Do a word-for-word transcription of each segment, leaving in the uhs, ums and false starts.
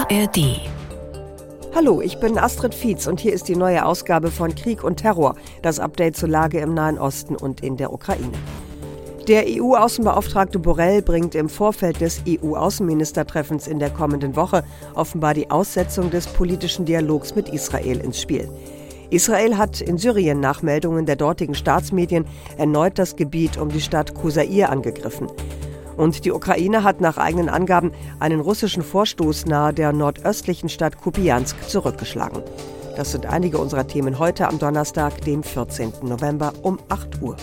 A R D. Hallo, ich bin Astrid Fietz und hier ist die neue Ausgabe von Krieg und Terror, das Update zur Lage im Nahen Osten und in der Ukraine. Der E U-Außenbeauftragte Borrell bringt im Vorfeld des E U-Außenministertreffens in der kommenden Woche offenbar die Aussetzung des politischen Dialogs mit Israel ins Spiel. Israel hat in Syrien nach Meldungen der dortigen Staatsmedien erneut das Gebiet um die Stadt Qusayr angegriffen. Und die Ukraine hat nach eigenen Angaben einen russischen Vorstoß nahe der nordöstlichen Stadt Kupiansk zurückgeschlagen. Das sind einige unserer Themen heute am Donnerstag, dem vierzehnten November um acht Uhr.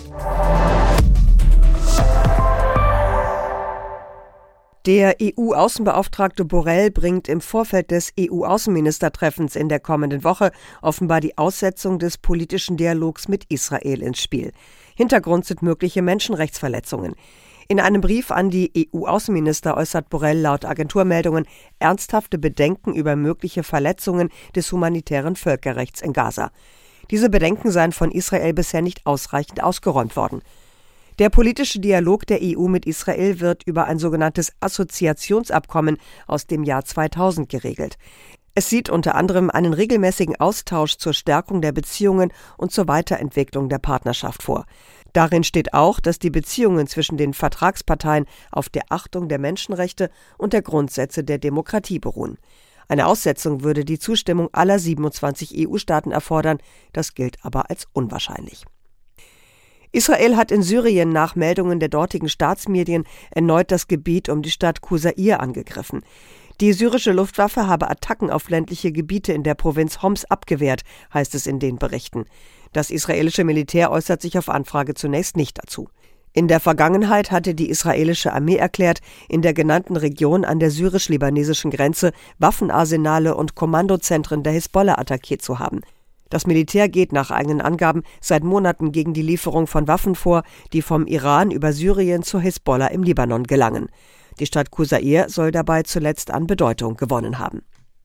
Der E U-Außenbeauftragte Borrell bringt im Vorfeld des E U-Außenministertreffens in der kommenden Woche offenbar die Aussetzung des politischen Dialogs mit Israel ins Spiel. Hintergrund sind mögliche Menschenrechtsverletzungen. In einem Brief an die E U-Außenminister äußert Borrell laut Agenturmeldungen ernsthafte Bedenken über mögliche Verletzungen des humanitären Völkerrechts in Gaza. Diese Bedenken seien von Israel bisher nicht ausreichend ausgeräumt worden. Der politische Dialog der E U mit Israel wird über ein sogenanntes Assoziationsabkommen aus dem Jahr zweitausend geregelt. Es sieht unter anderem einen regelmäßigen Austausch zur Stärkung der Beziehungen und zur Weiterentwicklung der Partnerschaft vor. Darin steht auch, dass die Beziehungen zwischen den Vertragsparteien auf der Achtung der Menschenrechte und der Grundsätze der Demokratie beruhen. Eine Aussetzung würde die Zustimmung aller siebenundzwanzig E U-Staaten erfordern, das gilt aber als unwahrscheinlich. Israel hat in Syrien nach Meldungen der dortigen Staatsmedien erneut das Gebiet um die Stadt Qusayr angegriffen. Die syrische Luftwaffe habe Attacken auf ländliche Gebiete in der Provinz Homs abgewehrt, heißt es in den Berichten. Das israelische Militär äußert sich auf Anfrage zunächst nicht dazu. In der Vergangenheit hatte die israelische Armee erklärt, in der genannten Region an der syrisch-libanesischen Grenze Waffenarsenale und Kommandozentren der Hisbollah attackiert zu haben. Das Militär geht nach eigenen Angaben seit Monaten gegen die Lieferung von Waffen vor, die vom Iran über Syrien zur Hisbollah im Libanon gelangen. Die Stadt Qusayr soll dabei zuletzt an Bedeutung gewonnen haben.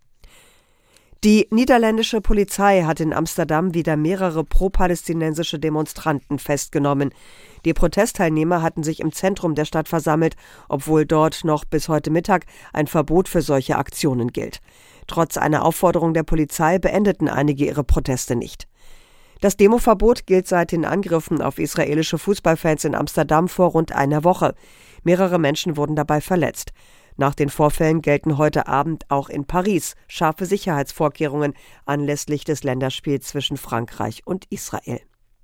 Die niederländische Polizei hat in Amsterdam wieder mehrere pro-palästinensische Demonstranten festgenommen. Die Protestteilnehmer hatten sich im Zentrum der Stadt versammelt, obwohl dort noch bis heute Mittag ein Verbot für solche Aktionen gilt. Trotz einer Aufforderung der Polizei beendeten einige ihre Proteste nicht. Das Demoverbot gilt seit den Angriffen auf israelische Fußballfans in Amsterdam vor rund einer Woche. Mehrere Menschen wurden dabei verletzt. Nach den Vorfällen gelten heute Abend auch in Paris scharfe Sicherheitsvorkehrungen anlässlich des Länderspiels zwischen Frankreich und Israel.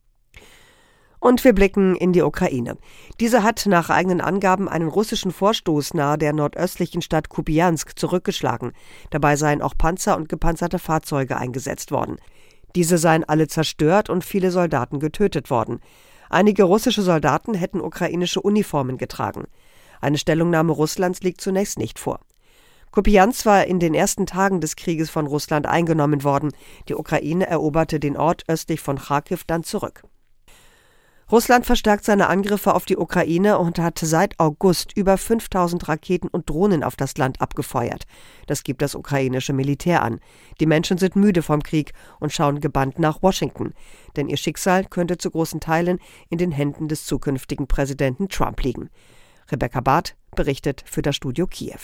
Und wir blicken in die Ukraine. Diese hat nach eigenen Angaben einen russischen Vorstoß nahe der nordöstlichen Stadt Kupiansk zurückgeschlagen. Dabei seien auch Panzer und gepanzerte Fahrzeuge eingesetzt worden. Diese seien alle zerstört und viele Soldaten getötet worden. Einige russische Soldaten hätten ukrainische Uniformen getragen. Eine Stellungnahme Russlands liegt zunächst nicht vor. Kupiansk war in den ersten Tagen des Krieges von Russland eingenommen worden. Die Ukraine eroberte den Ort östlich von Charkiw dann zurück. Russland verstärkt seine Angriffe auf die Ukraine und hat seit August über fünftausend Raketen und Drohnen auf das Land abgefeuert. Das gibt das ukrainische Militär an. Die Menschen sind müde vom Krieg und schauen gebannt nach Washington. Denn ihr Schicksal könnte zu großen Teilen in den Händen des zukünftigen Präsidenten Trump liegen. Rebecca Barth berichtet für das Studio Kiew.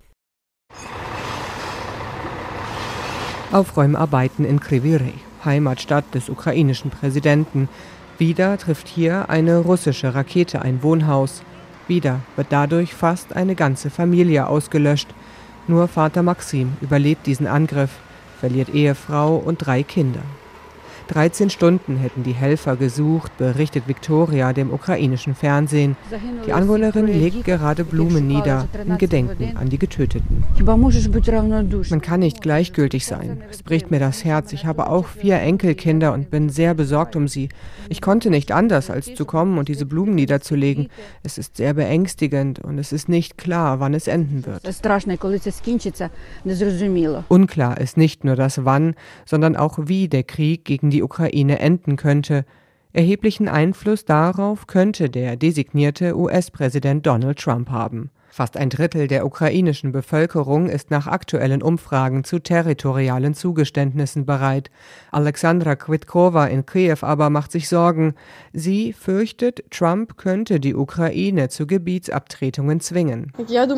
Aufräumarbeiten in Kryvyi Rih, Heimatstadt des ukrainischen Präsidenten. Wieder trifft hier eine russische Rakete ein Wohnhaus. Wieder wird dadurch fast eine ganze Familie ausgelöscht. Nur Vater Maxim überlebt diesen Angriff, verliert Ehefrau und drei Kinder. dreizehn Stunden hätten die Helfer gesucht, berichtet Viktoria dem ukrainischen Fernsehen. Die Anwohnerin legt gerade Blumen nieder, in Gedenken an die Getöteten. Man kann nicht gleichgültig sein. Es bricht mir das Herz. Ich habe auch vier Enkelkinder und bin sehr besorgt um sie. Ich konnte nicht anders, als zu kommen und diese Blumen niederzulegen. Es ist sehr beängstigend und es ist nicht klar, wann es enden wird. Unklar ist nicht nur das Wann, sondern auch wie der Krieg gegen die Die Ukraine enden könnte. Erheblichen Einfluss darauf könnte der designierte U S-Präsident Donald Trump haben. Fast ein Drittel der ukrainischen Bevölkerung ist nach aktuellen Umfragen zu territorialen Zugeständnissen bereit. Alexandra Kwitkova in Kiew aber macht sich Sorgen. Sie fürchtet, Trump könnte die Ukraine zu Gebietsabtretungen zwingen.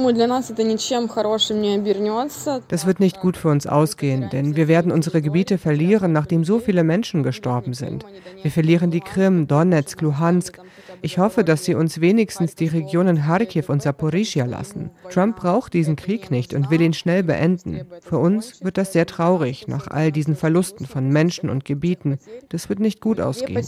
Das wird nicht gut für uns ausgehen, denn wir werden unsere Gebiete verlieren, nachdem so viele Menschen gestorben sind. Wir verlieren die Krim, Donetsk, Luhansk. Ich hoffe, dass sie uns wenigstens die Regionen Charkiw und Saporischschja lassen. Trump braucht diesen Krieg nicht und will ihn schnell beenden. Für uns wird das sehr traurig, nach all diesen Verlusten von Menschen und Gebieten. Das wird nicht gut ausgehen.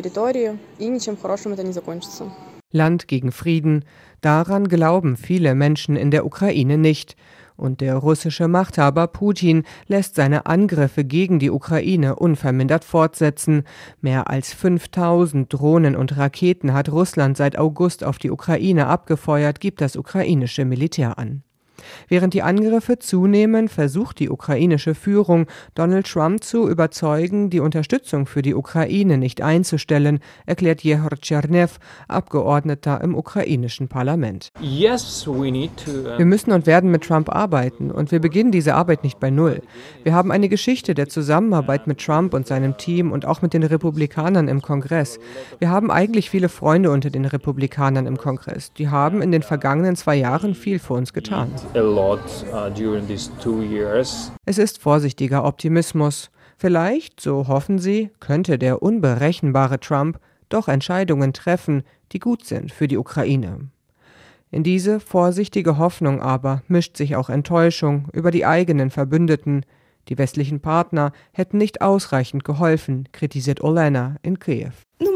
Land gegen Frieden, daran glauben viele Menschen in der Ukraine nicht. Und der russische Machthaber Putin lässt seine Angriffe gegen die Ukraine unvermindert fortsetzen. Mehr als fünftausend Drohnen und Raketen hat Russland seit August auf die Ukraine abgefeuert, gibt das ukrainische Militär an. Während die Angriffe zunehmen, versucht die ukrainische Führung, Donald Trump zu überzeugen, die Unterstützung für die Ukraine nicht einzustellen, erklärt Jehor Tschernew, Abgeordneter im ukrainischen Parlament. Yes, we need to, uh wir müssen und werden mit Trump arbeiten und wir beginnen diese Arbeit nicht bei Null. Wir haben eine Geschichte der Zusammenarbeit mit Trump und seinem Team und auch mit den Republikanern im Kongress. Wir haben eigentlich viele Freunde unter den Republikanern im Kongress. Die haben in den vergangenen zwei Jahren viel für uns getan. a lot uh, during these two years. Es ist vorsichtiger Optimismus. Vielleicht, so hoffen sie, könnte der unberechenbare Trump doch Entscheidungen treffen, die gut sind für die Ukraine. In diese vorsichtige Hoffnung aber mischt sich auch Enttäuschung über die eigenen Verbündeten. Die westlichen Partner hätten nicht ausreichend geholfen, kritisiert Olena in Kiew.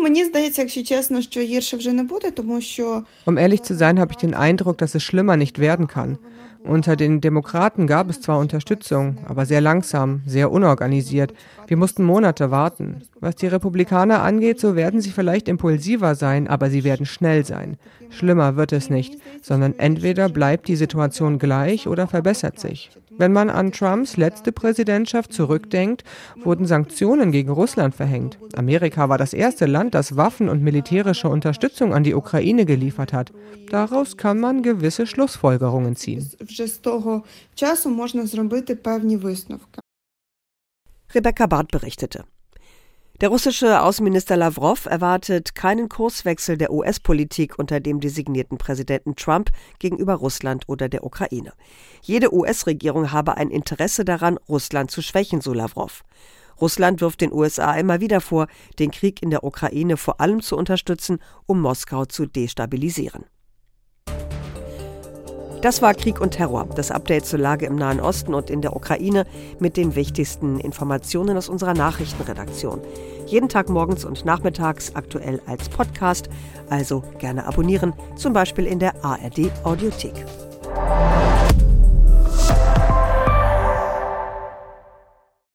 Um ehrlich zu sein, habe ich den Eindruck, dass es schlimmer nicht werden kann. Unter den Demokraten gab es zwar Unterstützung, aber sehr langsam, sehr unorganisiert. Wir mussten Monate warten. Was die Republikaner angeht, so werden sie vielleicht impulsiver sein, aber sie werden schnell sein. Schlimmer wird es nicht, sondern entweder bleibt die Situation gleich oder verbessert sich. Wenn man an Trumps letzte Präsidentschaft zurückdenkt, wurden Sanktionen gegen Russland verhängt. Amerika war das erste Land, das Waffen und militärische Unterstützung an die Ukraine geliefert hat. Daraus kann man gewisse Schlussfolgerungen ziehen. Rebecca Barth berichtete. Der russische Außenminister Lavrov erwartet keinen Kurswechsel der U S-Politik unter dem designierten Präsidenten Trump gegenüber Russland oder der Ukraine. Jede U S-Regierung habe ein Interesse daran, Russland zu schwächen, so Lavrov. Russland wirft den U S A immer wieder vor, den Krieg in der Ukraine vor allem zu unterstützen, um Moskau zu destabilisieren. Das war Krieg und Terror, das Update zur Lage im Nahen Osten und in der Ukraine mit den wichtigsten Informationen aus unserer Nachrichtenredaktion. Jeden Tag morgens und nachmittags aktuell als Podcast, also gerne abonnieren, zum Beispiel in der A R D Audiothek.